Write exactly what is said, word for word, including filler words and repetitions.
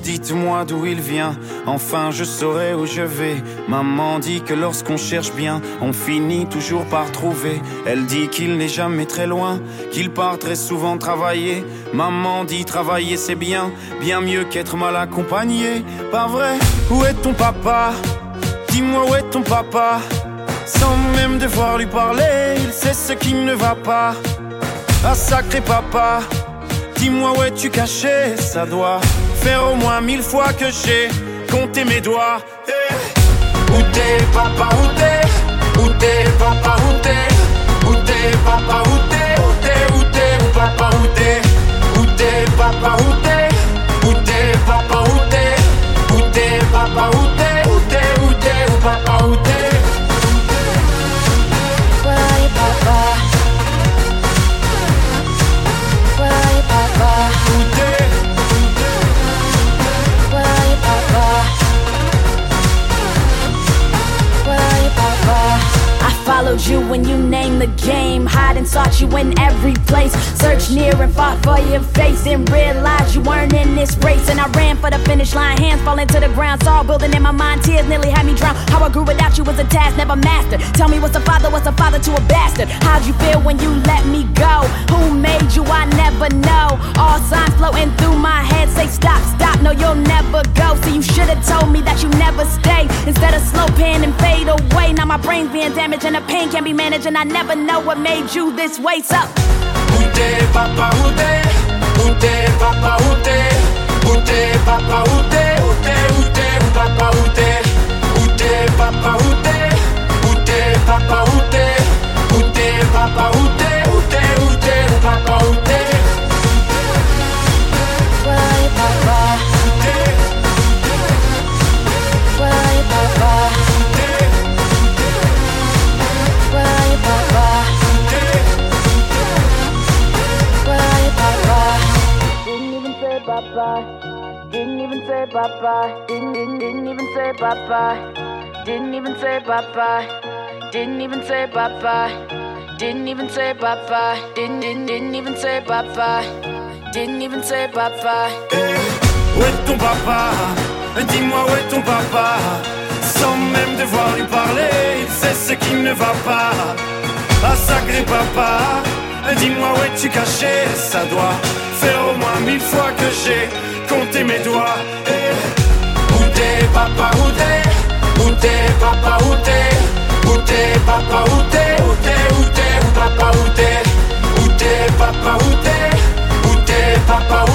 dites-moi d'où il vient, enfin je saurai où je vais. Maman dit que lorsqu'on cherche bien, on finit toujours par trouver. Elle dit qu'il n'est jamais très loin, qu'il part très souvent travailler. Maman dit travailler c'est bien, bien mieux qu'être mal accompagné. Pas vrai? Où est ton papa? Dis-moi où est ton papa? Sans même devoir lui parler, il sait ce qui ne va pas. Ah sacré papa, dis-moi où es-tu caché? Ça doit faire au moins mille fois que j'ai compté mes doigts. Hey. Où t'es papa, où t'es? Où t'es papa, où t'es? Où t'es papa, où t'es? Où t'es, où t'es, où papa, où t'es? Où t'es papa, où t'es? Où t'es papa, où t'es? Où t'es papa, où t'es? Où t'es, où t'es, où papa, où t'es? Followed you when you named the game, hide and sought you in every place. Searched near and fought for your face, and realized you weren't in this race. And I ran for the finish line, hands falling to the ground, saw building in my mind, tears nearly had me drown. How I grew without you was a task never mastered. Tell me what's a father, what's a father to a bastard? How'd you feel when you let me go? Who made you? I never know. All signs floating through my head say stop, stop, no you'll never go. So you should've told me that you never stay, instead of slow pan and fade away. Now my brain's being damaged and the pain can't be managed, and I never know what made you this way. So où t'es papa, où t'es? Où t'es papa, où t'es? Où t'es papa, où t'es? Où t'es, où t'es, où papa, où t'es? Où t'es papa, où t'es? Où t'es papa, où t'es? Où t'es papa, où t'es? Où t'es, où t'es, où papa, où t'es? why papa? Où t'es? Why papa? Why papa? Why papa? Didn't even say bye-bye. Didn't even say bye-bye. Didn't, didn't, didn't even say bye-bye. Didn't even say bye-bye. Didn't even say bye-bye. Didn't even say bye-bye. Didn't, didn't, didn't even say bye-bye. Didn't even say bye-bye. Hey, où est ton papa? Dis-moi où est ton papa? Sans même devoir lui parler, il sait ce qui ne va pas. Ah sacré papa, dis-moi où es-tu caché? Ça doit faire au moins mille fois que j'ai compté mes doigts. Hey. Où t'es papa, où t'es? Où t'es papa, où t'es? Où t'es papa, où t'es? Où t'es, où t'es, où papa, où t'es? Où t'es papa, où t'es? Où t'es papa,